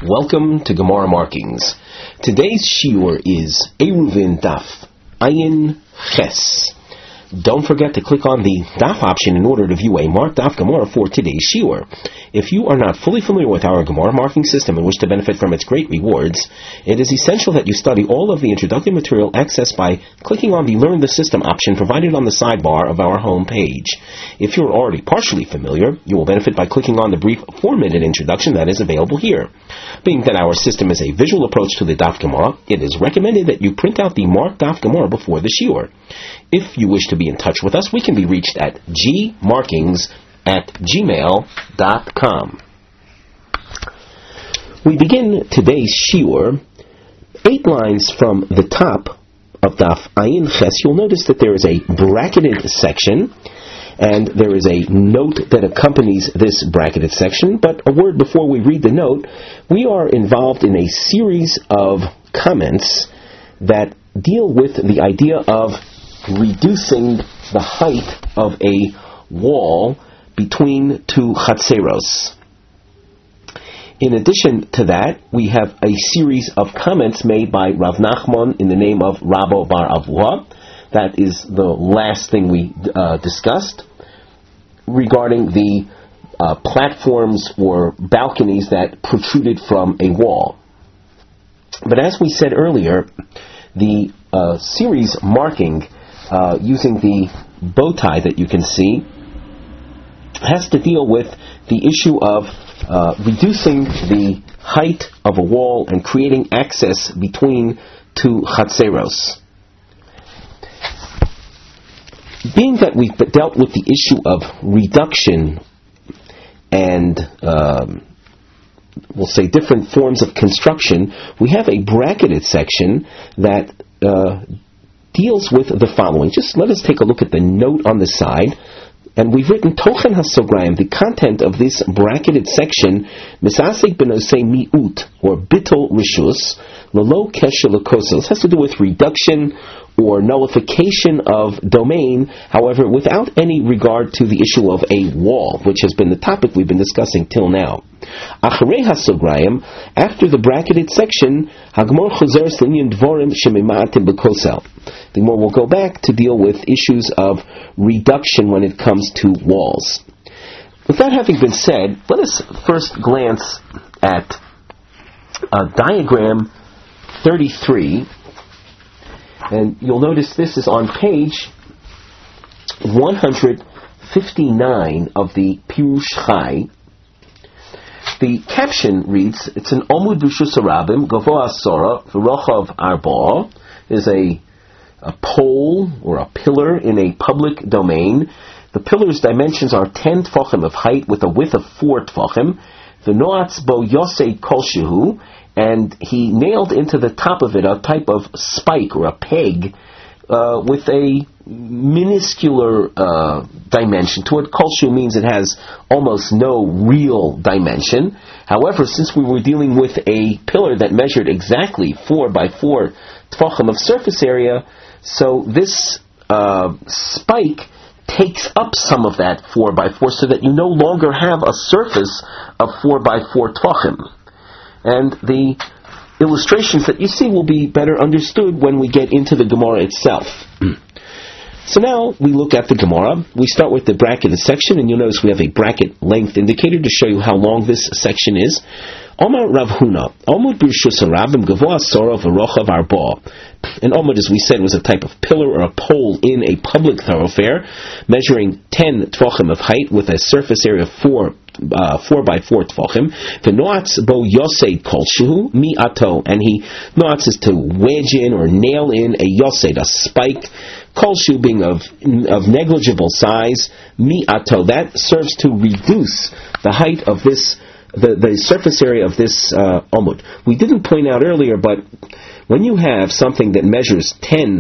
Welcome to Gemara Markings. Today's shiur is Eruvin Daf Ayin Ches. Don't forget to click on the Daf option in order to view a marked Daf Gemara for today's shiur. If you are not fully familiar with our Gemara marking system and wish to benefit from its great rewards, it is essential that you study all of the introductory material accessed by clicking on the Learn the System option provided on the sidebar of our home page. If you are already partially familiar, you will benefit by clicking on the brief 4-minute introduction that is available here. Being that our system is a visual approach to the Daf Gemara, it is recommended that you print out the marked Daf Gemara before the shiur. If you wish to be in touch with us, we can be reached at gmarkings@gmail.com. We begin today's shiur 8 lines from the top of Daf Ayin Ches. You'll notice that there is a bracketed section, and there is a note that accompanies this bracketed section. But a word before we read the note, we are involved in a series of comments that deal with the idea of reducing the height of a wall between two chatzeros. In addition to that, we have a series of comments made by Rav Nachman in the name of Rabbo Bar Avuha. That is the last thing we discussed regarding the platforms or balconies that protruded from a wall. But as we said earlier, the series marking using the bow tie that you can see has to deal with the issue of reducing the height of a wall and creating access between two chatzeros. Being that we've dealt with the issue of reduction and we'll say different forms of construction, we have a bracketed section that deals with the following. Just let us take a look at the note on the side. And we've written Tochen HaSograyim, the content of this bracketed section, Misasek Benosei Mi'ut, or Bittul Rishus, Lalo Kesher L'Kosel. This has to do with reduction or nullification of domain, however, without any regard to the issue of a wall, which has been the topic we've been discussing till now. Acharei HaSograyim, after the bracketed section, Hagmor Chozer S'linyan Dvorim Shemima'atim B'Kosel. The Gemara will go back to deal with issues of reduction when it comes to walls. With that having been said, let us first glance at diagram 33, and you'll notice this is on page 159 of the Pirush Chai. The caption reads, it's an Omud B'Rishus Harabim, Gavoa Asora, V'rochav Arba, is a pole or a pillar in a public domain. The pillar's dimensions are 10 tfachim of height with a width of 4 tfachim. The noatz bo yosei kolshehu, and he nailed into the top of it a type of spike or a peg with a minuscular dimension to it. Kolshehu means it has almost no real dimension. However, since we were dealing with a pillar that measured exactly 4 by 4 tfachim of surface area, so this spike takes up some of that 4 by 4 so that you no longer have a surface of 4 by 4 tvachim. And the illustrations that you see will be better understood when we get into the Gemara itself. So now we look at the Gemara. We start with the bracketed section, and you'll notice we have a bracket length indicator to show you how long this section is. Omar Rav Huna, Omud B'Rishus Harabim Gavoa Asora V'rochav Arba. An omud, as we said, was a type of pillar or a pole in a public thoroughfare, measuring 10 tvachim of height with a surface area of 4 by 4 tvachim. The noatz bo yosed kolshehu mi ato, and he noatz is to wedge in or nail in a yosed, a spike. Kolshehu being of negligible size, mi ato, that serves to reduce the height of this, the surface area of this omud. We didn't point out earlier, but when you have something that measures 10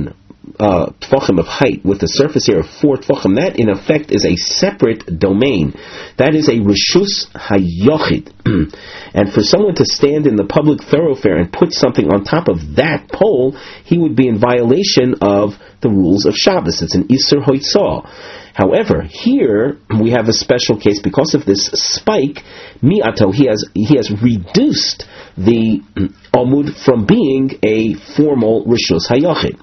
Tvachim of height with a surface area of 4 Tvachim, that in effect is a separate domain. That is a Rishus Hayochid. And for someone to stand in the public thoroughfare and put something on top of that pole, he would be in violation of the rules of Shabbos. It's an Isur Hoitzah. However, here we have a special case because of this spike. Mi'ato, he has reduced the Amud from being a formal Rishus Hayochid.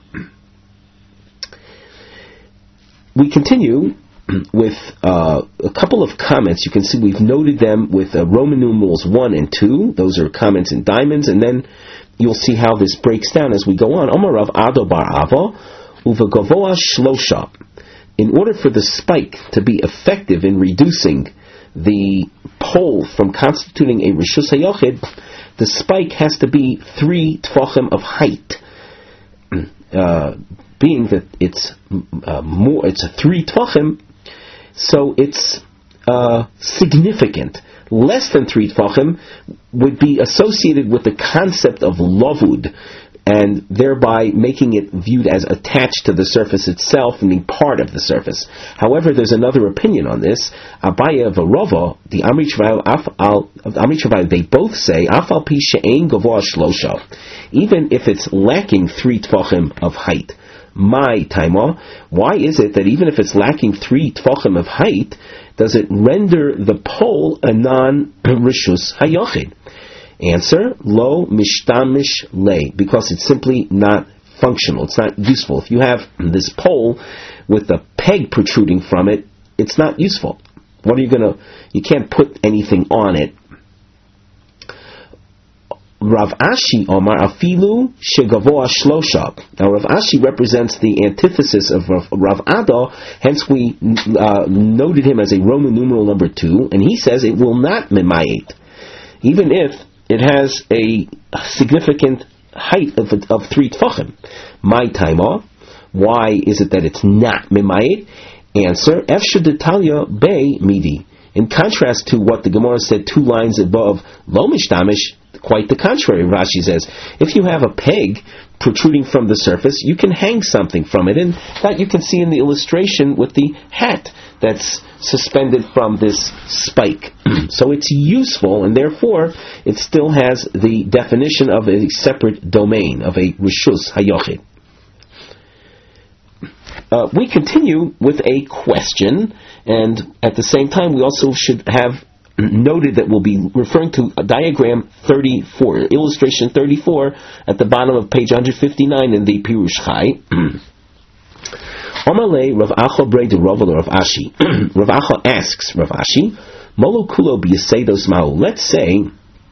We continue with a couple of comments. You can see we've noted them with Roman numerals 1 and 2. Those are comments in diamonds, and then you'll see how this breaks down as we go on. Omar Rav Ado bar Ava, uva gavoa shlosha. In order for the spike to be effective in reducing the pole from constituting a Rishus Hayochid, the spike has to be 3 Tvachim of height. Being that it's a 3 Tvachim, so it's significant. Less than 3 Tvachim would be associated with the concept of lavud, and thereby making it viewed as attached to the surface itself and being part of the surface. However, there's another opinion on this. Abaya v'Rava, the Amri Travail, they both say, Afal pi she'ein gavoa shlosha, even if it's lacking 3 Tvachim of height. My taima, why is it that even if it's lacking 3 Tvachim of height, does it render the pole a non-Rishus Hayochid? Answer, lo mishtamish le, because it's simply not functional, it's not useful. If you have this pole with a peg protruding from it, it's not useful. What are you can't put anything on it. Rav Ashi Omar Afilu Shegavoa Shlosha. Now Rav Ashi represents the antithesis of Rav Ado, hence we noted him as a Roman numeral number 2, and he says it will not mimayit, even if it has a significant height of 3 Tvachim. My taima, why is it that it's not mimayit? Answer, Efshe Detalia Bei Midi. In contrast to what the Gemara said 2 lines above, Lo Mishtamish, quite the contrary. Rashi says, if you have a peg protruding from the surface, you can hang something from it, and that you can see in the illustration with the hat that's suspended from this spike. So it's useful, and therefore it still has the definition of a separate domain, of a Rishus Hayochid. We continue with a question, and at the same time we also should have noted that we'll be referring to a diagram 34, illustration 34, at the bottom of page 159 in the Pirush Chai. Amalei Rav Acha Brei Rav Rav Ashi. Rav Acha asks Rav Ashi, Molo Kulo B'Yaseidos Ma'u. Let's say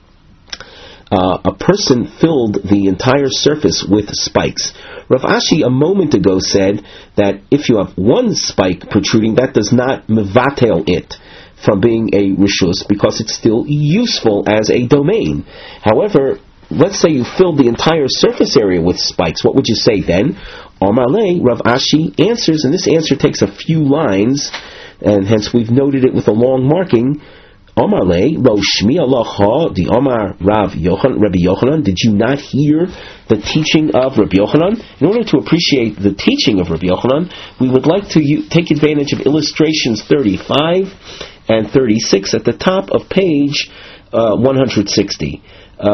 a person filled the entire surface with spikes. Rav Ashi a moment ago said that if you have one spike protruding, that does not mevatel it from being a rishus, because it's still useful as a domain. However, let's say you filled the entire surface area with spikes. What would you say then? Amalei Rav Ashi answers, and this answer takes a few lines, and hence we've noted it with a long marking. Amalei Roshmi Alacha the Omar Rav Rabbi Yochanan. Did you not hear the teaching of Rabbi Yochanan? In order to appreciate the teaching of Rabbi Yochanan, we would like to take advantage of illustrations 35 and 36 at the top of page 160.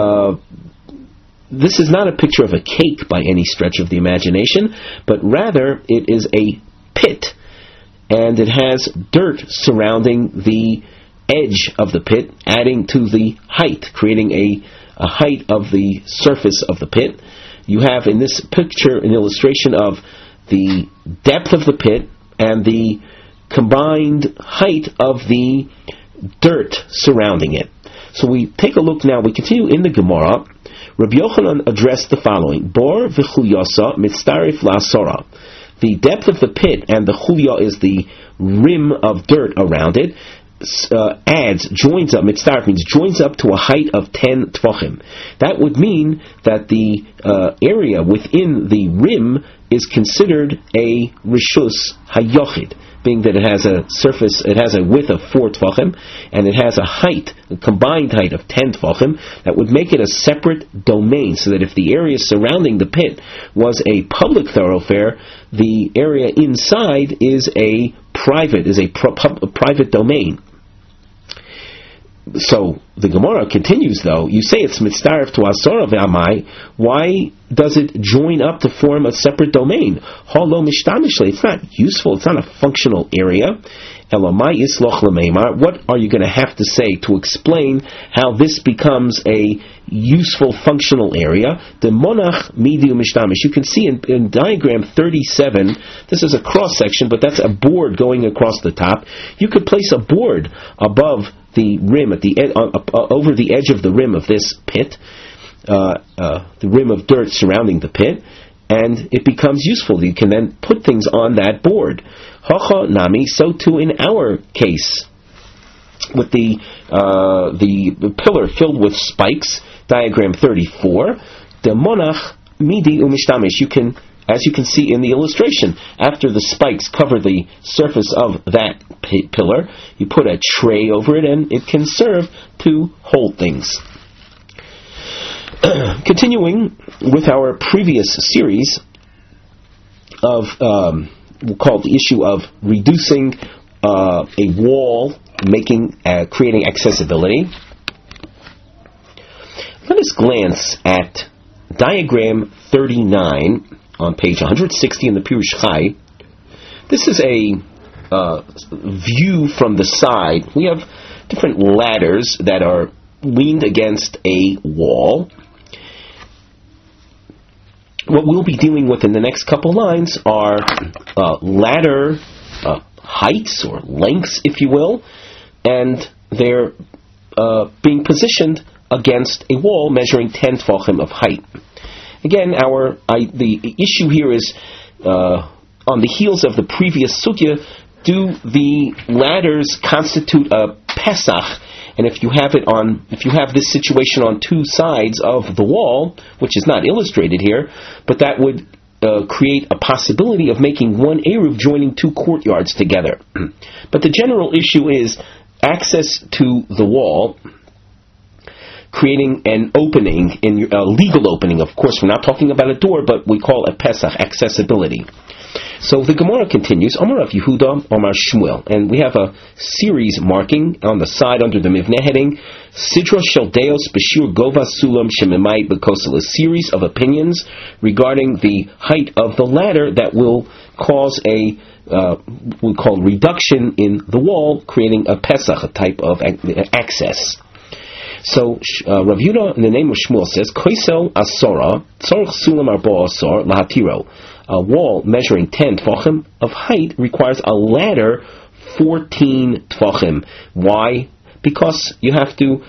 This is not a picture of a cake by any stretch of the imagination, but rather it is a pit, and it has dirt surrounding the edge of the pit, adding to the height, creating a height of the surface of the pit. You have in this picture an illustration of the depth of the pit and the combined height of the dirt surrounding it. So we take a look now, we continue in the Gemara. Rabbi Yochanan addressed the following: Bor v'chulyasa mitztarif la'asora. The depth of the pit and the chulya is the rim of dirt around it. joins up, mitzdarf means joins up to a height of 10 tvachim. That would mean that the area within the rim is considered a rishus hayochid, being that it has a surface, it has a width of 4 tvachim, and it has a combined height of 10 tvachim. That would make it a separate domain, so that if the area surrounding the pit was a public thoroughfare, the area inside is a private domain. So the Gemara continues, though. You say it's mitzdaref to asora ve'amai. Why does it join up to form a separate domain? Halo mishtamishli. It's not useful. It's not a functional area. Elamai isloch l'meimar. What are you going to have to say to explain how this becomes a useful functional area? The monach midiu mishtamish. You can see in diagram 37. This is a cross section, but that's a board going across the top. You could place a board above the rim at the over the edge of the rim of this pit, the rim of dirt surrounding the pit, and it becomes useful. You can then put things on that board. Hacha nami, so too in our case, with the pillar filled with spikes, diagram 34, the monach midi umishtamish. As you can see in the illustration, after the spikes cover the surface of that pillar, you put a tray over it and it can serve to hold things. Continuing with our previous series of, we'll call it the issue of reducing a wall, creating accessibility. Let us glance at diagram 39 on page 160 in the Pirush Chai. This is a view from the side. We have different ladders that are leaned against a wall. What we'll be dealing with in the next couple lines are ladder heights or lengths, if you will, and they're being positioned against a wall measuring 10 tvachim of height. Again, the issue here is on the heels of the previous sugya. Do the ladders constitute a pesach? And if you have this situation on two sides of the wall, which is not illustrated here, but that would create a possibility of making one eruv joining two courtyards together. But the general issue is access to the wall, creating an opening, a legal opening. Of course, we're not talking about a door, but we call it Pesach, accessibility. So the Gemara continues, Amar Rav Yehuda, Amar Shmuel, and we have a series marking on the side under the Mivneh heading, Sidra Shel Deos B'Shir Gova Sulam Shememai B'Kosel, a series of opinions regarding the height of the ladder that will cause we call reduction in the wall, creating a Pesach, a type of access. So Rav Yehuda, in the name of Shmuel, says, Koisel Asora, Tzorch Sulam Arba Asor Lahatiro. A wall measuring 10 tvachim of height requires a ladder 14 tvachim. Why? Because you have to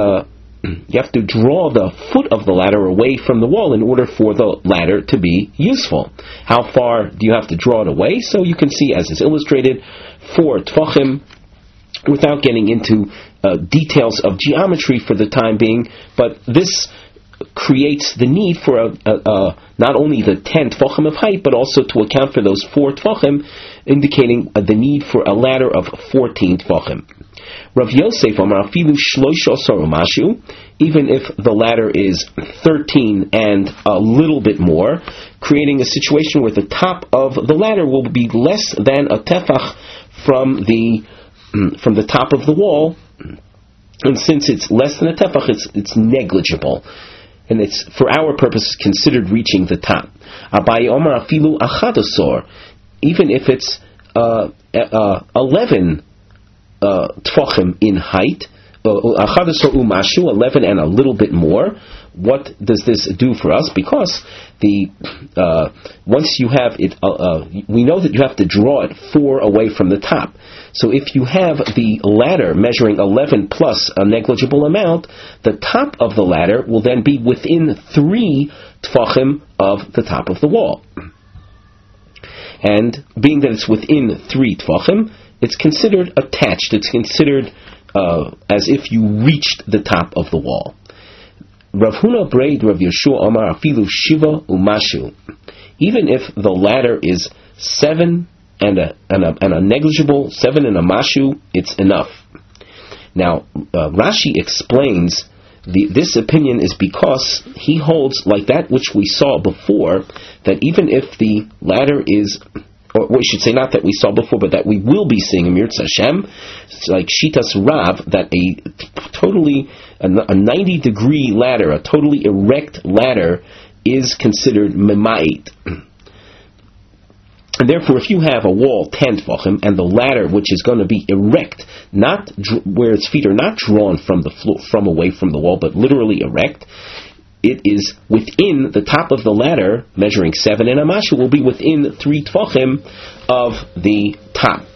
draw the foot of the ladder away from the wall in order for the ladder to be useful. How far do you have to draw it away? So you can see, as is illustrated, 4 tvachim, without getting into details of geometry for the time being, but this creates the need for not only the 10 tvachim of height, but also to account for those 4 tvachim, indicating the need for a ladder of 14 tvachim. Rav Yosef Amar Afilu Shloisha Asar Umashu, even if the ladder is 13 and a little bit more, creating a situation where the top of the ladder will be less than a tefach from the top of the wall, and since it's less than a tefach, it's negligible, and it's, for our purposes, considered reaching the top. Abaye Omar Afilu Achadasor, even if it's 11 tvachim in height, Achadasor Umashu, 11 and a little bit more. What does this do for us? Because once you have it, we know that you have to draw it 4 away from the top. So if you have the ladder measuring 11 plus a negligible amount, the top of the ladder will then be within 3 tvachim of the top of the wall. And being that it's within 3 tvachim, it's considered attached. It's considered as if you reached the top of the wall. Rav Huna braid Rav Yeshua Amar afilu shiva umashu. Even if the ladder is 7 and a negligible 7 and a mashu, it's enough. Now Rashi explains this opinion is because he holds, like that which we saw before, that even if the ladder is, or we should say not that we saw before, but that we will be seeing in Mirz Hashem, like Shitas Rav, that a 90-degree ladder, a totally erect ladder, is considered memait. And therefore, if you have a wall 10 tefachim and the ladder, which is going to be erect, not where its feet are not drawn from the floor, from away from the wall, but literally erect, it is within the top of the ladder, measuring 7 and a mashu, will be within 3 tefachim of the top.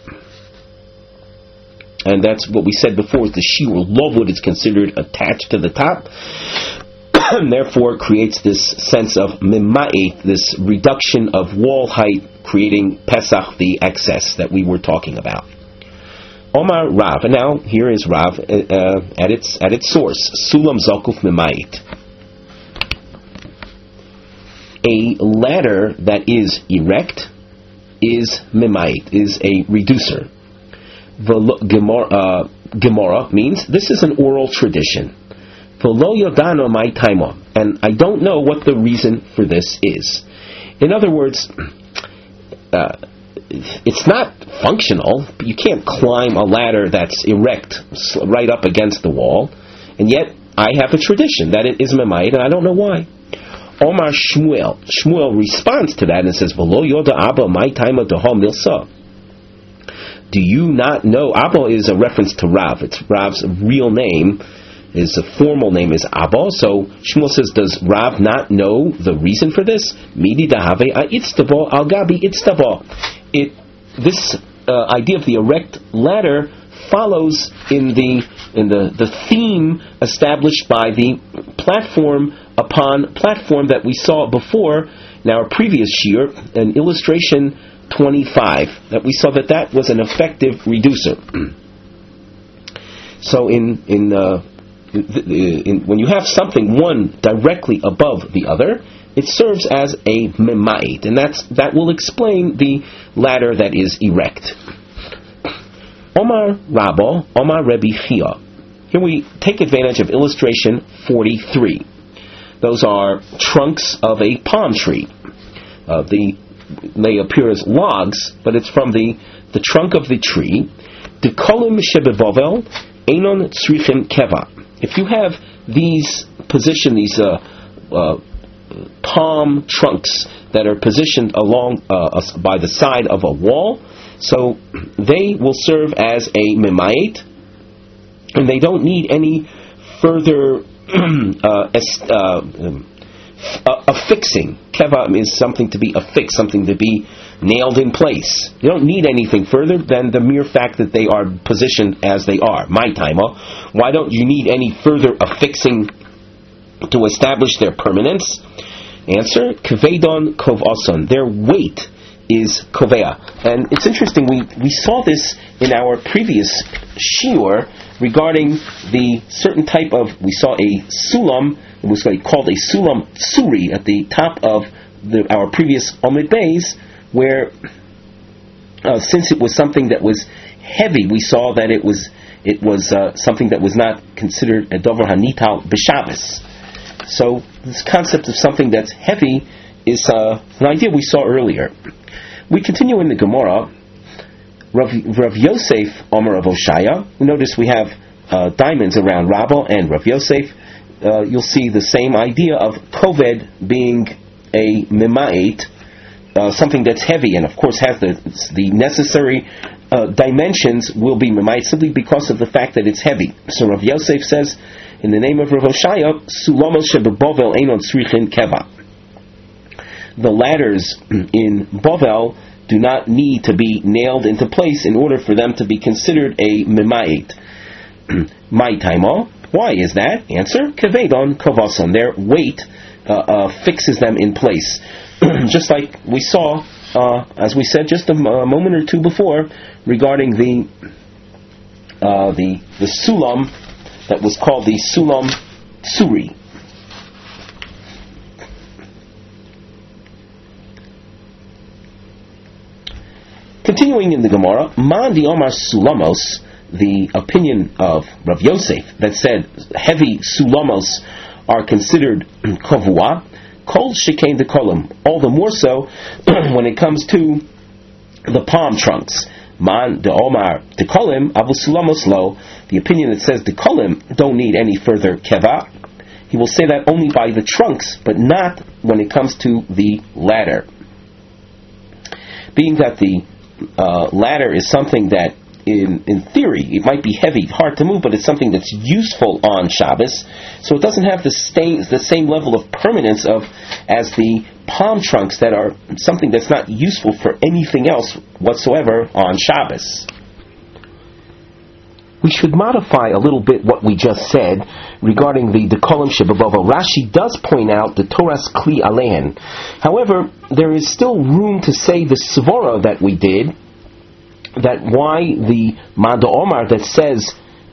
And that's what we said before, is the shiur lovud is considered attached to the top, and therefore creates this sense of mima'it, this reduction of wall height, creating Pesach, the excess that we were talking about. Omar Rav, and now here is Rav at its source. Sulam Zalkuf Mimait. A ladder that is erect is Mimait, is a reducer. Gemara means this is an oral tradition. V'lo yodano mai taimo, and I don't know what the reason for this is. In other words, it's not functional. You can't climb a ladder that's erect right up against the wall, and yet I have a tradition that it is memait, and I don't know why. Omar Shmuel responds to that and says, "V'lo yoda Abba mai taima deha milsa." Do you not know? Abba is a reference to Rav. It's Rav's real name. His formal name is Abba. So Shmuel says, does Rav not know the reason for this? Midi dahave itztabo al gabi itztabo. This idea of the erect ladder follows in the theme established by the platform upon platform that we saw before in our previous shiur, in illustration 25, that we saw that was an effective reducer. So when you have something one directly above the other, it serves as a memait, and that will explain the ladder that is erect. Omar Rabba, Omar Rebbe Chia. Here we take advantage of illustration 43. Those are trunks of a palm tree. They appear as logs, but it's from the trunk of the tree. Dekolim shebevovel einon tzrichim keva. If you have these palm trunks that are positioned along by the side of a wall, so they will serve as a memait, and they don't need any further affixing. Keva means something to be affixed, something to be nailed in place. You don't need anything further than the mere fact that they are positioned as they are. My timer. Why don't you need any further affixing to establish their permanence? Answer: Kvedon kovason. Their weight is kovea. And it's interesting, we saw this in our previous shiur regarding the certain type of, we saw a sulam, it was called a sulam tsuri at the top of our previous Omid Beis, where since it was something that was heavy, we saw that it was something that was not considered a dover hanital b'Shabbos. So this concept of something that's heavy is an idea we saw earlier. We continue in the Gemara. Rav Yosef Omer of Oshaya. Notice we have diamonds around Rabbah and Rav Yosef. You'll see the same idea of koved being a memait, something that's heavy, and of course has the necessary dimensions, will be memait simply because of the fact that it's heavy. So Rav Yosef says, in the name of Rav Oshaya, Sulamos shebeBovel einon tzrichin keva. The ladders in Bovel do not need to be nailed into place in order for them to be considered a memait. My taimo. Why is that? Answer: Kevedon kovason. Their weight fixes them in place. Just like we saw as we said just a moment or two before, regarding the sulam that was called the sulam tsuri. Continuing in the Gemara, Man di Omar Sulamos, the opinion of Rav Yosef that said heavy sulamos are considered kavua, kol shekain dekolim, all the more so when it comes to the palm trunks. Man de Omar dekolim, avu sulamos lo, the opinion that says dekolim don't need any further keva, he will say that only by the trunks, but not when it comes to the ladder. Being that the ladder is something that in theory it might be heavy, hard to move, but it's something that's useful on Shabbos, so it doesn't have the same level of permanence as the palm trunks that are something that's not useful for anything else whatsoever on Shabbos. We should modify a little bit what we just said regarding the dekolim shebabava. Rashi does point out the Torah's kli alein. However, there is still room to say the svara that we did, that why the Manda Omar that says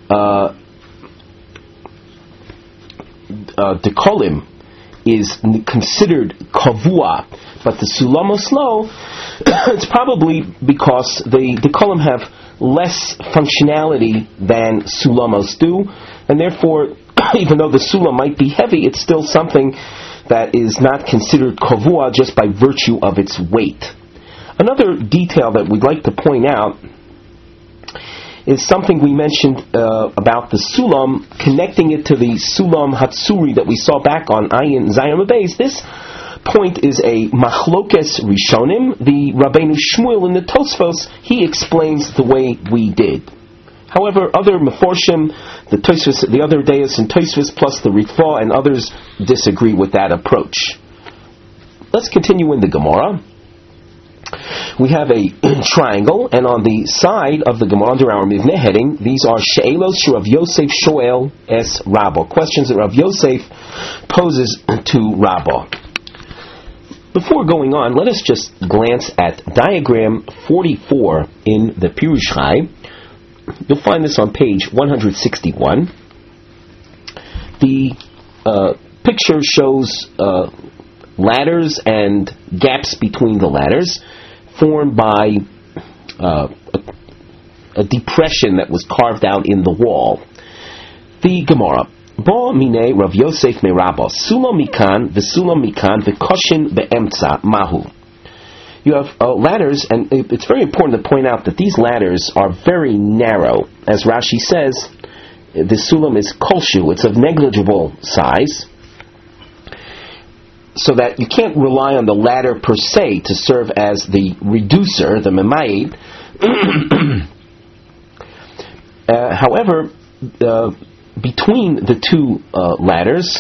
dekolim is considered kavua, but the sulamos lo, it's probably because the dekolim have less functionality than sulamos do, and therefore, even though the sulam might be heavy, it's still something that is not considered kavua just by virtue of its weight. Another detail that we'd like to point out is something we mentioned about the sulam, connecting it to the sulam hatsuri that we saw back on Ayin Zayin Beis. This point is a machlokes rishonim. The Rabbeinu Shmuel in the Tosfos, he explains the way we did. However, other meforshim, the other Deis and Tosfos plus the Ritva and others disagree with that approach. Let's continue in the Gemara. We have a triangle, and on the side of the Gemara under our Mivneh heading, these are She'elos Rav Yosef Shoel es Rabba, questions that Rav Yosef poses to Rabba. Before going on, let us just glance at diagram 44 in the Pirush Chai. You'll find this on page 161. The picture shows ladders and gaps between the ladders formed by a depression that was carved out in the wall. The Gemara. Bo mine Rav Yosef me Rabba sulam mikan v'sulam mikan v'koshin be'emtza mahu. You have ladders, and it's very important to point out that these ladders are very narrow. As Rashi says, the sulam is kolshu, it's of negligible size, so that you can't rely on the ladder per se to serve as the reducer, the memayid. However, between the two ladders,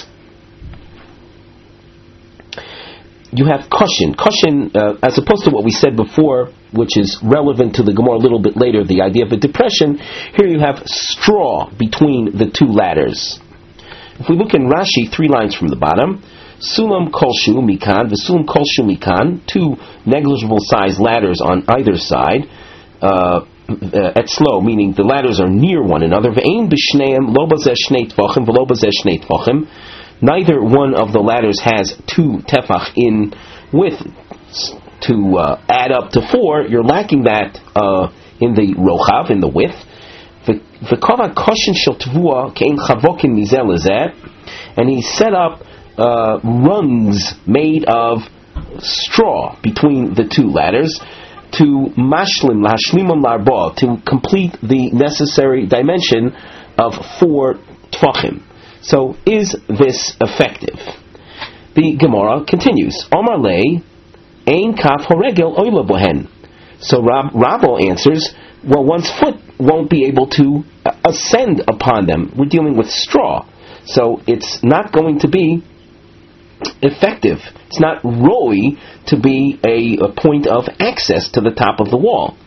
you have cushion. Cushion, as opposed to what we said before, which is relevant to the Gemara a little bit later, the idea of a depression, here you have straw between the two ladders. If we look in Rashi, 3 lines from the bottom, Sulam kolshu mikan, v'sulam kolshu mikan, 2 negligible sized ladders on either side, etzlo, meaning the ladders are near one another. Ve'ein b'shneim lo bazeh shnei tvachim v'lo bazeh shnei tvachim. Neither one of the ladders has 2 tefach in width to add up to 4. You're lacking that in the rochav, in the width. V'kava koshin shel tvua kein chavokin mizeh lezeh, and he set up rungs made of straw between the 2 ladders to mashlim lashlimam larba, to complete the necessary dimension of 4 tvachim. So, is this effective? The Gemara continues. Omar lei ein kaf horegel oila bohen. So Rabbo answers, well, one's foot won't be able to ascend upon them. We're dealing with straw, so it's not going to be effective. It's not roi to be a point of access to the top of the wall.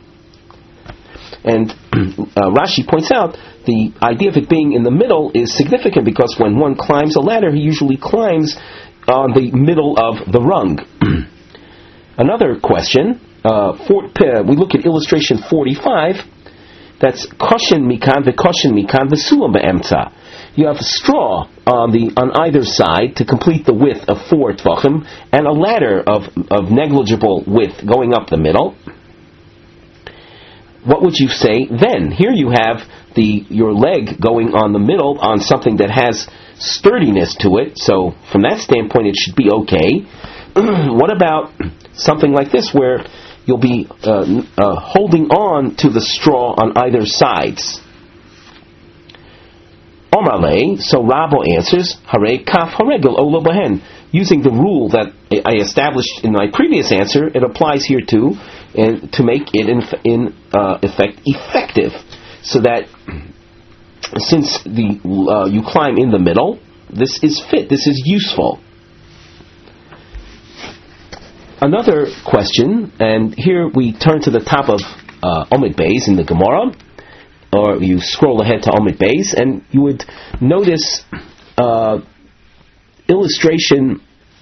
And Rashi points out the idea of it being in the middle is significant because when one climbs a ladder, he usually climbs on the middle of the rung. Another question, we look at illustration 45, that's koshin mikan v'sulam be'emtza. You have straw on either side to complete the width of 4 tvachim, and a ladder of negligible width going up the middle. What would you say then? Here you have your leg going on the middle on something that has sturdiness to it, so from that standpoint it should be okay. What about something like this where you'll be holding on to the straw on either sides? Omarle, so Rabbo answers, Hare kaf haregel ola bahen. Using the rule that I established in my previous answer, it applies here too, and to make it in effect effective, so that since you climb in the middle, this is fit, this is useful. Another question, and here we turn to the top of Omid Beis in the Gemara, or you scroll ahead to Omid Beis, and you would notice illustration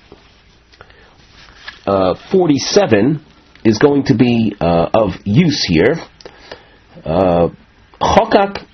47 is going to be of use here. Chokak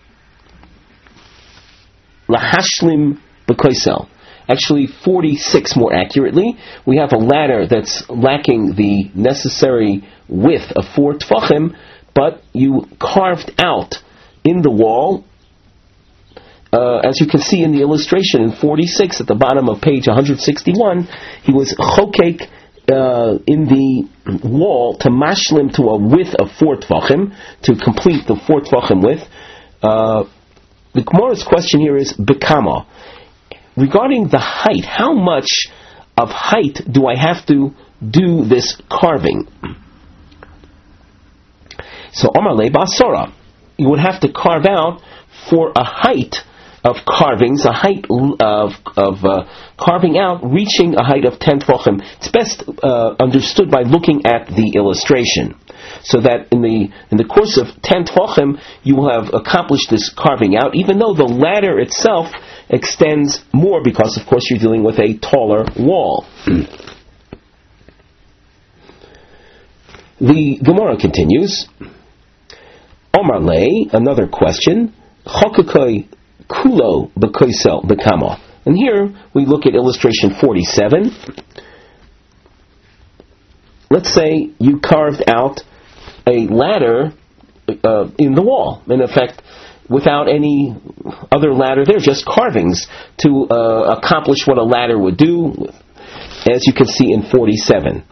lahashlim b'koisel. Actually, 46 more accurately. We have a ladder that's lacking the necessary width of 4 tfachim, but you carved out in the wall, as you can see in the illustration in 46 at the bottom of page 161, he was chokek in the wall to mashlim to a width of 4 tvachim, to complete the 4 tvachim width. The Gemara's question here is bekama. Regarding the height, how much of height do I have to do this carving? So Omar Le Basara, you would have to carve out for a height of carvings, a height of carving out reaching a height of 10 tvachim. It's best understood by looking at the illustration, so that in the course of 10 tvachim you will have accomplished this carving out, even though the ladder itself extends more, because of course you're dealing with a taller wall. The Gemara continues. Omar Le, another question. Chokakoi kulo b'koisel b'kama. And here we look at illustration 47. Let's say you carved out a ladder in the wall. In effect, without any other ladder there, just carvings to accomplish what a ladder would do, as you can see in 47.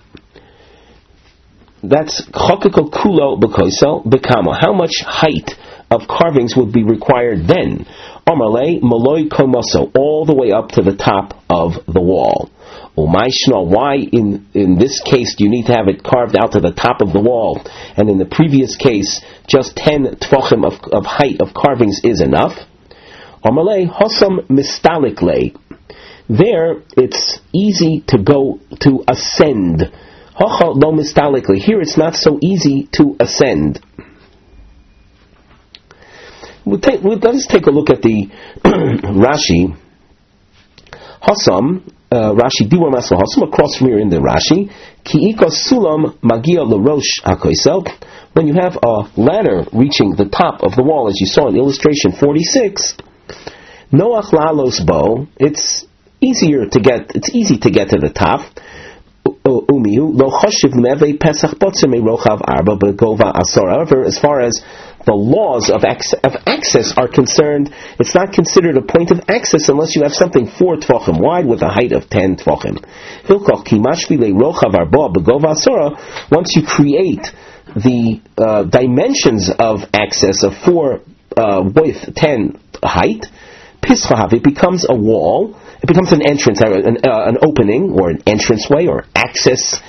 That's chokako kulo b'koisel b'kama. How much height of carvings would be required then? Omarle maloi komoso, all the way up to the top of the wall. Umaishna, why in this case do you need to have it carved out to the top of the wall, and in the previous case just 10 tvachim of height of carvings is enough? Omarle hosam mistalikle, there it's easy to go to ascend. Hocha lo mistalikle, here it's not so easy to ascend. Let's take a look at the Rashi. Hasam, Rashi Diwa Masla Hasam, across from here in the Rashi. Ki ikos sulam magia l'rosh hakoisel. When you have a ladder reaching the top of the wall, as you saw in illustration 46, noach lalos bo, it's easy to get to the top. Umiu lo choshiv meve pesach botzer me rochav arba begova asor. However, as far as the laws of access are concerned, it's not considered a point of access unless you have something 4 tvachim wide with a height of 10 tvachim. Hilkoch ki mashvile rochav arba begova asora. Once you create the dimensions of access of 4 width, 10 height, pischahav, it becomes a wall. It becomes an entrance, an opening, or an entranceway, or access,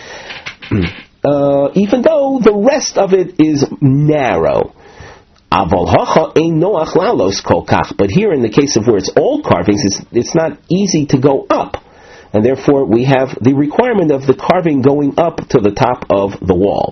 even though the rest of it is narrow. But here, in the case of where it's all carvings, it's not easy to go up, and therefore we have the requirement of the carving going up to the top of the wall.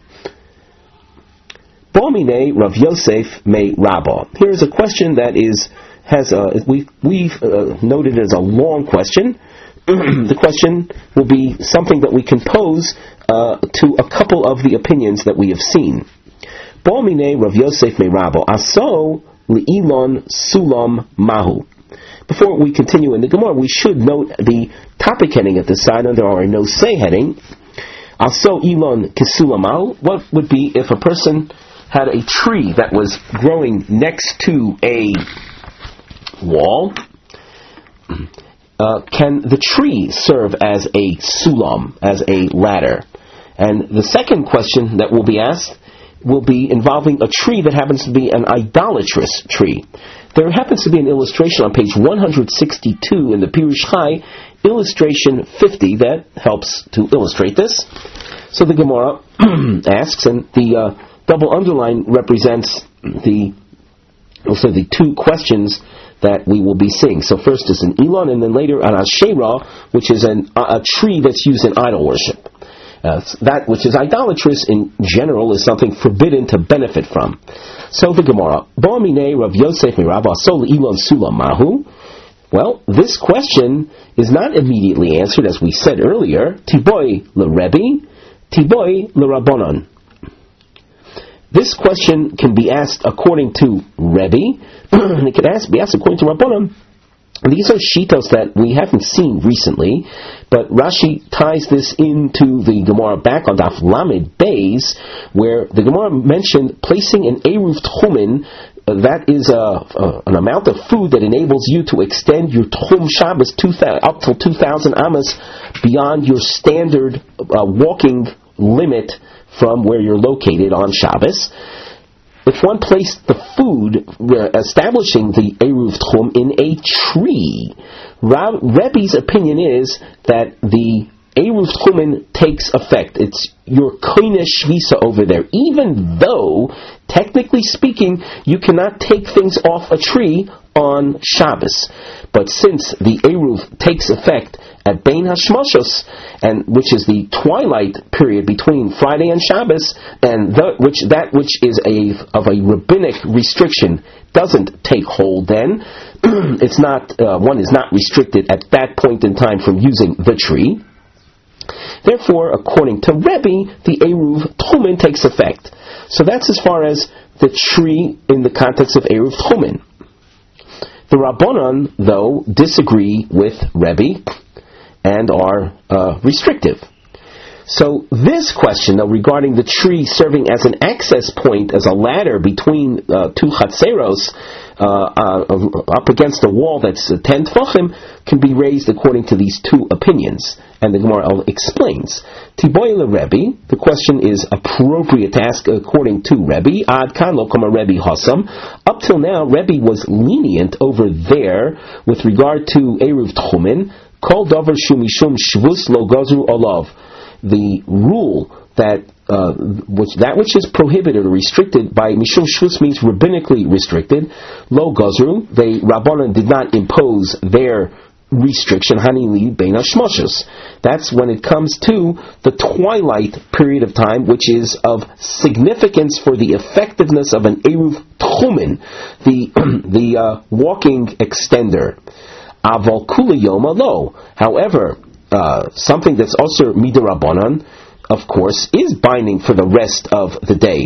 Bomine Rav Yosef me Rabba. Here is a question that we've noted as a long question. the question will be something that we can pose to a couple of the opinions that we have seen. Bo mine Rav Yosef me Rabo aso li'ilon sulam mahu. Before we continue in the Gemara, we should note the topic heading at the side under our no say heading. Aso ilon kisulam mahu. What would be if a person had a tree that was growing next to a wall? Can the tree serve as a sulam, as a ladder? And the second question that will be asked will be involving a tree that happens to be an idolatrous tree. There happens to be an illustration on page 162 in the Pirush Chai, illustration 50, that helps to illustrate this. So the Gemara asks, and the double underline represents the two questions that we will be seeing. So first is an Elon, and then later an Asherah, which is a tree that's used in idol worship. That which is idolatrous in general is something forbidden to benefit from. So the Gemara, Bo Aminei Rav Yosef Rav Asol Elon Sulam Mahu. Well, this question is not immediately answered, as we said earlier. Tiboy leRebbi, Tiboy leRabbanon. This question can be asked according to Rebbe, and it can be asked according to Rabbanon. These are shitos that we haven't seen recently, but Rashi ties this into the Gemara back on Daf Lamed Beis, where the Gemara mentioned placing an Eruv Tchumen, that is an amount of food that enables you to extend your Tchum Shabbos up till 2,000 amas beyond your standard walking limit from where you're located on Shabbos. If one placed the food, establishing the Eruv Tchum, in a tree, Rebbe's opinion is that the Eruv Tchumen takes effect. It's your koine shvisa over there. Even though, technically speaking, you cannot take things off a tree on Shabbos. But since the Eruv takes effect at Bein Hashmoshos, and which is the twilight period between Friday and Shabbos, and that which is of a rabbinic restriction doesn't take hold, then it's not one is not restricted at that point in time from using the tree. Therefore, according to Rebbe, the Eruv Tchumen takes effect. So that's as far as the tree in the context of Eruv Tchumen. The Rabbanon, though, disagree with Rebbe and are restrictive. So this question, though, regarding the tree serving as an access point, as a ladder between two chatzeros, up against a wall that's 10 tefachim, can be raised according to these two opinions. And the Gemara explains. Tiboy Rebbe, the question is appropriate to ask according to Rebbe. Ad kan lo kama Rebbe hasam. Up till now, Rebbe was lenient over there with regard to Eruv Tchumen. Kol davar shu mishum shvus lo gazru olav. The rule that which is prohibited or restricted by Mishum Shvus means rabbinically restricted. Lo Gazru, the Rabbanan did not impose their restriction. Hanili Bein Hashmoshos. That's when it comes to the twilight period of time, which is of significance for the effectiveness of an Eruv Tchumen, the walking extender. Aval Kula Yoma Lo. However, something that's also midrabanan, of course, is binding for the rest of the day.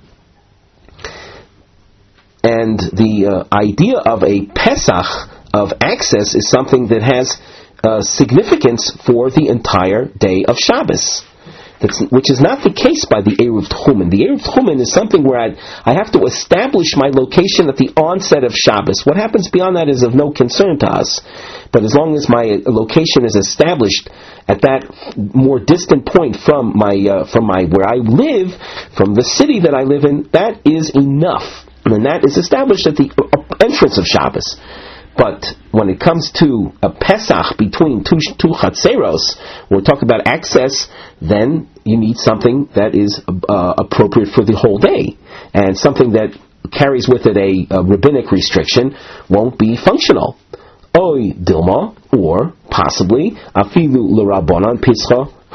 And the idea of a Pesach, of access, is something that has significance for the entire day of Shabbos. Which is not the case by the Eruv Tchumen. The Eruv Tchumen is something where I have to establish my location at the onset of Shabbos. What happens beyond that is of no concern to us. But as long as my location is established at that more distant point from my where I live, from the city that I live in, that is enough. And that is established at the entrance of Shabbos. But when it comes to a Pesach between two chatzeros, when we talk about access, then you need something that is appropriate for the whole day. And something that carries with it a rabbinic restriction won't be functional. Oy Dilma, or possibly, Afilu l'Rabbanan Pischa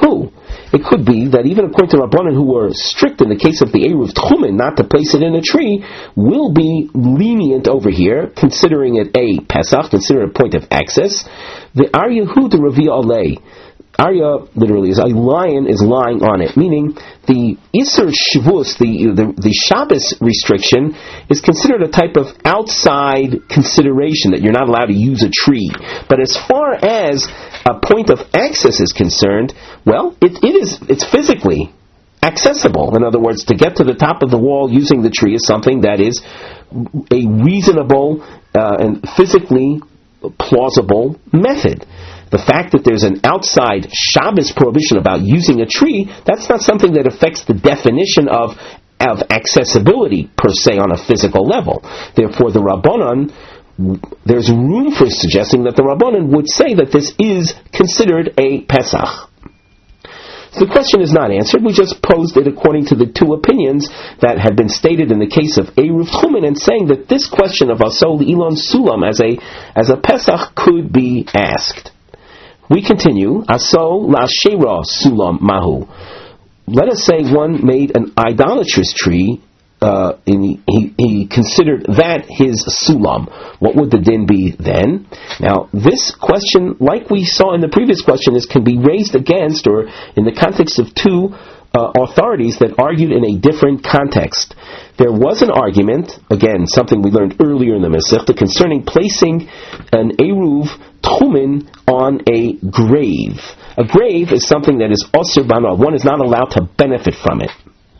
Who? It could be that even according to Rabbanan, who were strict in the case of the Eruv Tchumen not to place it in a tree, will be lenient over here, considering it a Pesach, considering it a point of access. The Aryahu de Ravi Alei. Arya literally is a lion is lying on it, meaning the Isser Shavus, the Shabbos restriction, is considered a type of outside consideration that you're not allowed to use a tree. But as far as a point of access is concerned, well, it's physically accessible. In other words, to get to the top of the wall using the tree is something that is a reasonable and physically plausible method. The fact that there's an outside Shabbos prohibition about using a tree, that's not something that affects the definition of accessibility per se on a physical level. Therefore, the Rabbanan, there's room for suggesting that the Rabbanan would say that this is considered a Pesach. So the question is not answered. We just posed it according to the two opinions that had been stated in the case of Eruv Tchumen, and saying that this question of Asol Ilon Sulam as a Pesach could be asked. We continue. Asol la'ashera sulam mahu. Let us say one made an idolatrous tree. He considered that his sulam. What would the din be then? Now, this question, like we saw in the previous question, can be raised against, or in the context of two authorities that argued in a different context. There was an argument, again, something we learned earlier in the Masechta, concerning placing an Eruv Tchumen on a grave. A grave is something that is osir b'hanah. One is not allowed to benefit from it.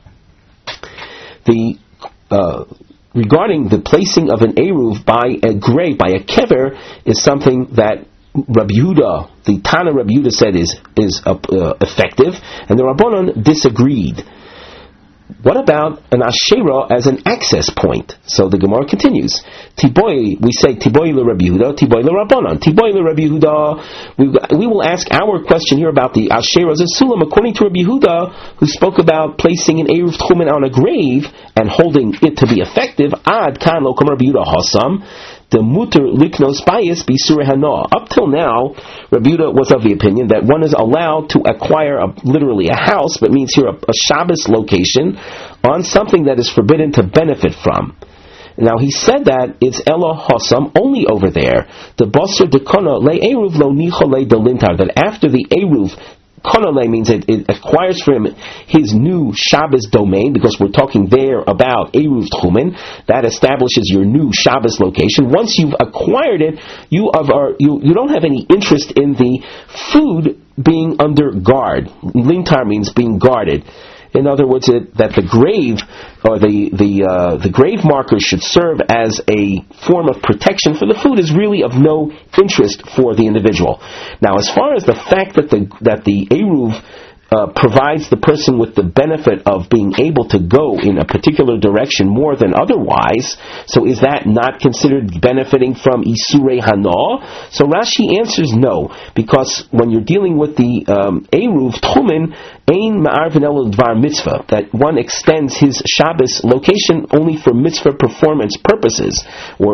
Regarding the placing of an Eruv by a grave, by a kever, is something that Rabbi Yehuda, the Tana Rabbi Yehuda said is effective, and the Rabbanon disagreed. What about an Asherah as an access point? So the Gemara continues. Tiboy, we say Tiboy le Rabbi Yehuda, Tiboy le Rabbanon. Tiboy le Rabbi Yehuda. We will ask our question here about the Asherah as a sulam according to Rabbi Yehuda, who spoke about placing an Eruv Tchumen on a grave and holding it to be effective. Ad kan lo kam Rabbi Yehuda hasam. The muter liknos bayis b'surei hana. Up till now, Rabbi Yehuda was of the opinion that one is allowed to acquire literally a house, but means here a Shabbos location, on something that is forbidden to benefit from. Now he said that it's Ela Hossam only over there. The Basar Dekona Le Eruv Lo Nicha Le Delintar, that after the Eruv, Konale means it acquires for him his new Shabbos domain, because we're talking there about Eruv Tchumen. That establishes your new Shabbos location. Once you've acquired it, you don't have any interest in the food being under guard. Lintar means being guarded. In other words, that the grave or the grave marker should serve as a form of protection for the food is really of no interest for the individual. Now, as far as the fact that the Eruv provides the person with the benefit of being able to go in a particular direction more than otherwise, so is that not considered benefiting from Isurei Hana? So Rashi answers no, because when you're dealing with the Eruv Tchumen, Ein Ma'arvin El Dvar Mitzvah, that one extends his Shabbos location only for mitzvah performance purposes,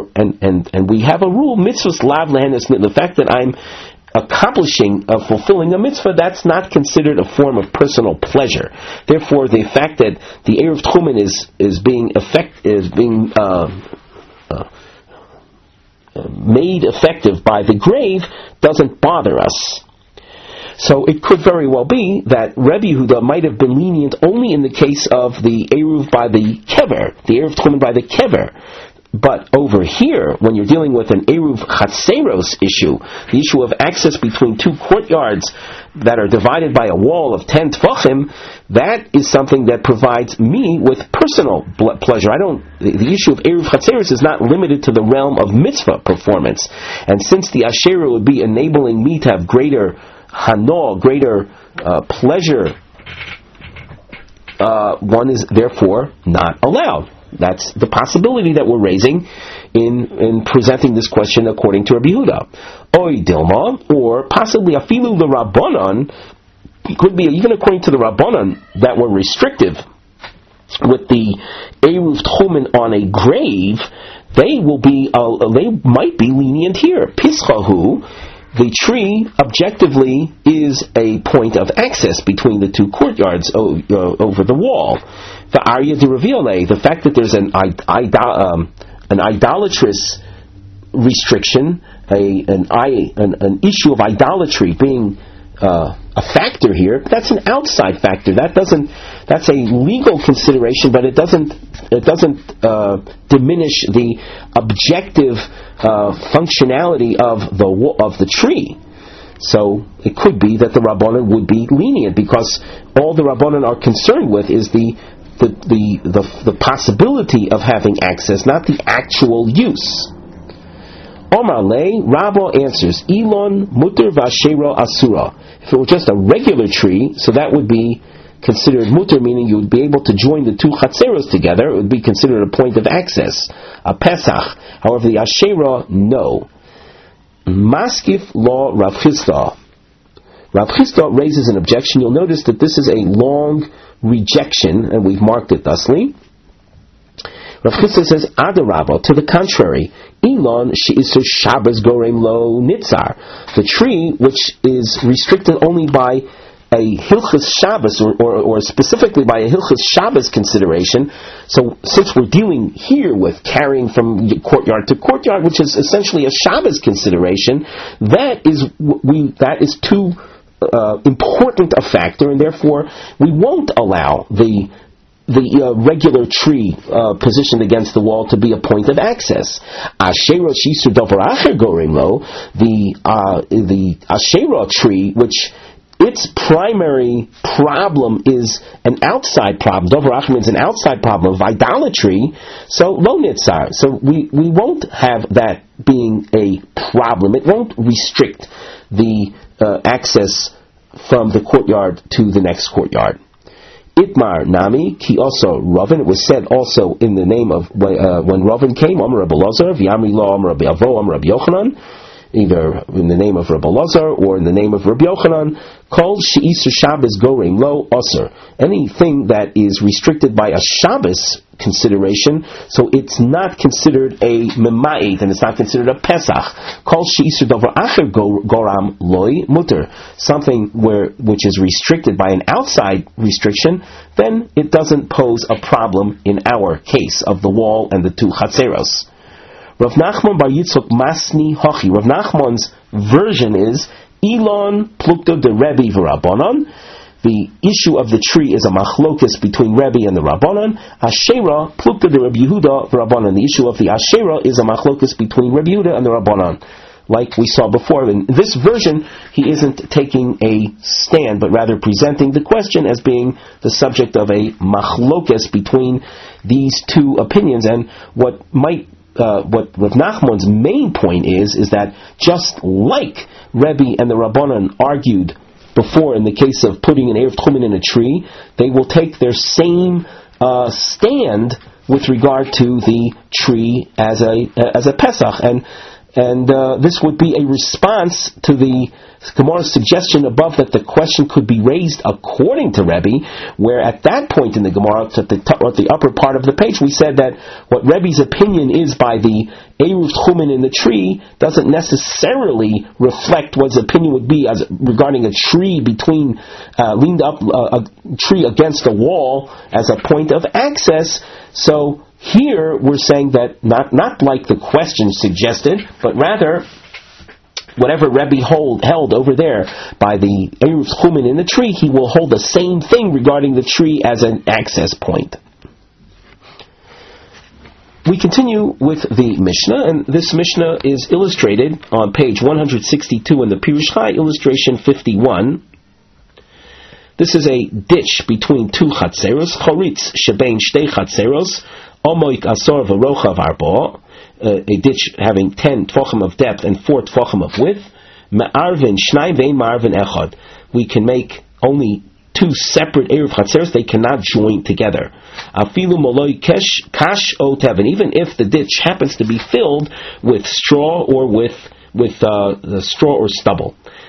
and we have a rule, mitzvahs lav lehenes, the fact that I'm fulfilling a mitzvah, that's not considered a form of personal pleasure. Therefore, the fact that the Eruv Tchumen is being made effective by the grave doesn't bother us. So it could very well be that Rabbi Yehuda might have been lenient only in the case of the Eruv by the kever, the Eruv Tchumen by the kever. But over here, when you're dealing with an Eruv Chatzeros issue, the issue of access between two courtyards that are divided by a wall of 10 Tvachim, that is something that provides me with personal pleasure. The issue of Eruv Chatzeros is not limited to the realm of mitzvah performance. And since the Asherah would be enabling me to have greater hana, greater pleasure, one is therefore not allowed. That's the possibility that we're raising in presenting this question according to Rabbi Yehuda. Oy Dilma, or possibly afilu the Rabbanon, could be even according to the Rabbanon that were restrictive with the Eruv Tchumen on a grave, they might be lenient here. Pischahu, the tree objectively is a point of access between the two courtyards over the wall. The Arya de Reviole, the fact that there's an idolatrous restriction, an issue of idolatry being a factor here, that's an outside factor. That's a legal consideration, but it doesn't diminish the objective functionality of the tree. So it could be that the Rabbanan would be lenient, because all the Rabbanan are concerned with is the possibility of having access, not the actual use. Omar Le, Rabba answers, Elon mutter v'ashera asura. If it were just a regular tree, so that would be considered mutter, meaning you would be able to join the two chatzeros together. It would be considered a point of access, a pesach. However, the ashera, no. Maskif law Rav Chisda. Rav Chisda raises an objection. You'll notice that this is a long rejection, and we've marked it thusly. Rav Chisda says, Adarabba, to the contrary, Elon she'isur Shabbos gorem lo nitzar. The tree, which is restricted only by a Hilchos Shabbos, or specifically by a Hilchos Shabbos consideration. So, since we're dealing here with carrying from courtyard to courtyard, which is essentially a Shabbos consideration, that is too important a factor, and therefore we won't allow the regular tree positioned against the wall to be a point of access. Asherah shisur davar acher gorim lo, the Asherah tree, which its primary problem is an outside problem. Davar acher means an outside problem of idolatry. So lo nitzar. So we won't have that being a problem. It won't restrict the access from the courtyard to the next courtyard. Itmar Nami, ki also Ravin. It was said also in the name of when Ravin came, Amar Rabbi Lazar, V'yamri lo Amar Rabbi Avo, Amar Rabbi Yochanan, either in the name of Rabbi Lazar or in the name of Rabbi Yochanan, called she'isur Shabbos gorem lo aser. Anything that is restricted by a Shabbos consideration, so it's not considered a mema'id, and it's not considered a pesach. Called she'isur davar acher goram loy mutter. Something which is restricted by an outside restriction, then it doesn't pose a problem in our case of the wall and the two chatzeros. Rav Nachman bar Yitzchok Masni Hochi. Rav Nachman's version is Elon plukto de Rebbe v'Rabbanon. The issue of the tree is a machlokes between Rebbe and the Rabbanon. Asherah plukto de Rebbe Yehuda v'Rabbanon. The issue of the Asherah is a machlokes between Rebbe Yehuda and the Rabbanon. Like we saw before, in this version, he isn't taking a stand, but rather presenting the question as being the subject of a machlokes between these two opinions. And what Rav Nachman's main point is that just like Rebbe and the Rabbanan argued before in the case of putting an Erev Tchumen in a tree, they will take their same stand with regard to the tree as a Pesach, and this would be a response to the Gemara's suggestion above that the question could be raised according to Rebbe, where at that point in the Gemara, at the upper part of the page, we said that what Rebbe's opinion is by the Eruv Tchumen in the tree doesn't necessarily reflect what his opinion would be as regarding a tree leaned up, a tree against a wall as a point of access. So here we're saying that not like the question suggested, but rather whatever Rebbe held over there by the Eruv Tchumen in the tree, he will hold the same thing regarding the tree as an access point. We continue with the Mishnah, and this Mishnah is illustrated on page 162 in the Pirush Chai, illustration 51. This is a ditch between two chatzeros, choritz shebein shtei chatzeros, omoik asor v'rochav arba, a ditch having 10 tvachim of depth and 4 tvachim of width. Me'arvin shnai vein ma'arvin echad. We can make only 2 separate eruv chatzeros; they cannot join together. Afilu moloi kash o tevin. Even if the ditch happens to be filled with straw or with straw or stubble.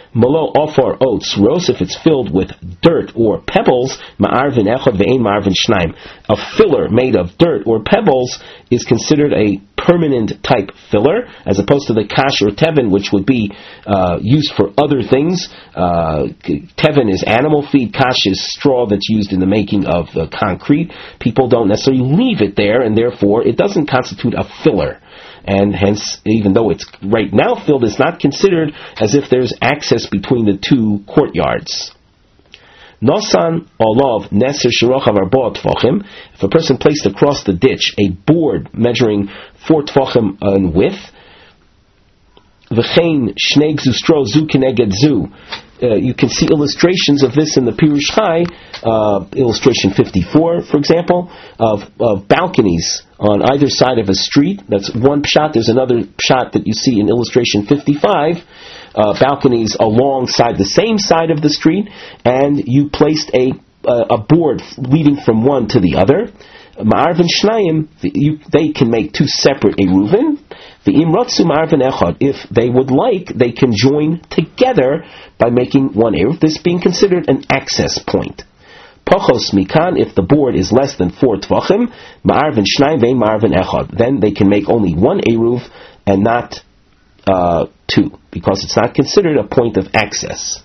Malo ofar oats ros, if it's filled with dirt or pebbles, ma'arvin echad ve'ein ma'arvin shnaim. A filler made of dirt or pebbles is considered a permanent type filler, as opposed to the kash or teven, which would be used for other things. Teven is animal feed, kash is straw that's used in the making of concrete. People don't necessarily leave it there, and therefore it doesn't constitute a filler. And hence, even though it's right now filled, it's not considered as if there's access between the two courtyards. Nosan olav neser shirochav arba tefachim. If a person placed across the ditch a board measuring 4 tefachim in width, v'chein shnei gzustro zu keneged zu. You can see illustrations of this in the Pirush Chai, illustration 54, for example, of balconies on either side of a street. That's one pshat. There's another pshat that you see in illustration 55, balconies alongside the same side of the street, and you placed a board leading from one to the other. Ma'arvin shnayim, they can make 2 separate eruvin. The imratzu ma'arvin echad, if they would like, they can join together by making 1 eruv, this being considered an access point. Pachos mikan, if the board is less than 4 tvachim, ma'arvin shnayim ve'in ma'arvin echad, then they can make only 1 eruv and not 2, because it's not considered a point of access.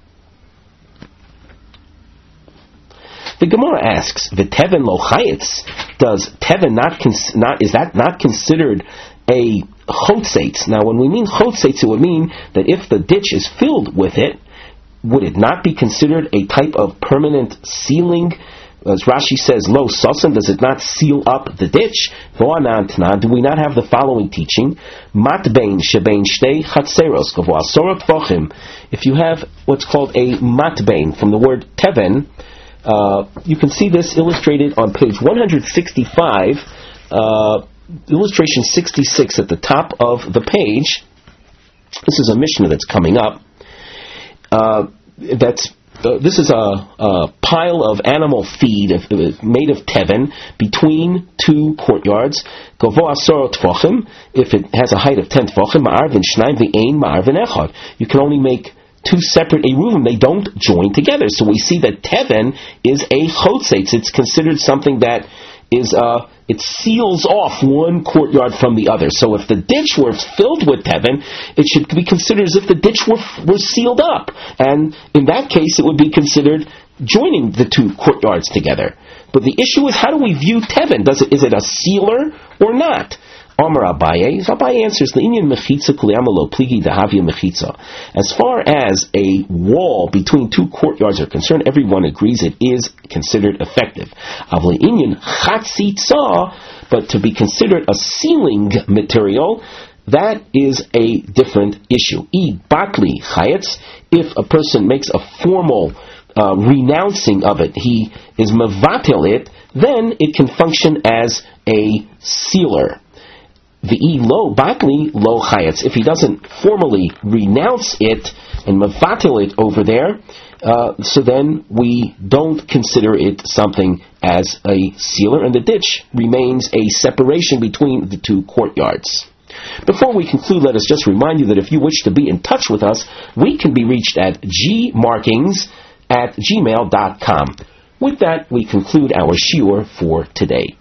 The Gemara asks, "V'teven lo chayetz? Does teven is that not considered a chotzeitz?" Now, when we mean chotzeitz, it would mean that if the ditch is filled with it, would it not be considered a type of permanent sealing? As Rashi says, "Lo sosan," does it not seal up the ditch? V'anantna, do we not have the following teaching? Matbein shebein shtei chatzeros gavua asora tvachim. If you have what's called a matbein from the word teven. You can see this illustrated on page 165, illustration 66 at the top of the page. This is a Mishnah that's coming up. This is a pile of animal feed made of teven between 2 courtyards. Gavo asor tvachim. If it has a height of 10 tvachim, ma'arvin shnayim ve'ein ma'arvin echad. You can only make 2 separate eruvim, they don't join together. So we see that teven is a chotzeitz. It's considered something that is it seals off one courtyard from the other. So if the ditch were filled with teven, it should be considered as if the ditch were sealed up. And in that case, it would be considered joining the 2 courtyards together. But the issue is, how do we view teven? Is it a sealer or not? Amar Abaye answers, "L'inyan mechitza kuliyamalo pligi dahavya mechitza." As far as a wall between 2 courtyards are concerned, everyone agrees it is considered effective. Avli inyan chatzitza, but to be considered a sealing material, that is a different issue. I batli chayetz, if a person makes a formal renouncing of it, he is mevatel it, then it can function as a sealer. V'i lo batli lo chayetz. If he doesn't formally renounce it and mevatel it over there, so then we don't consider it something as a sealer, and the ditch remains a separation between the 2 courtyards. Before we conclude, let us just remind you that if you wish to be in touch with us, we can be reached at gmarkings@gmail.com. With that, we conclude our shiur for today.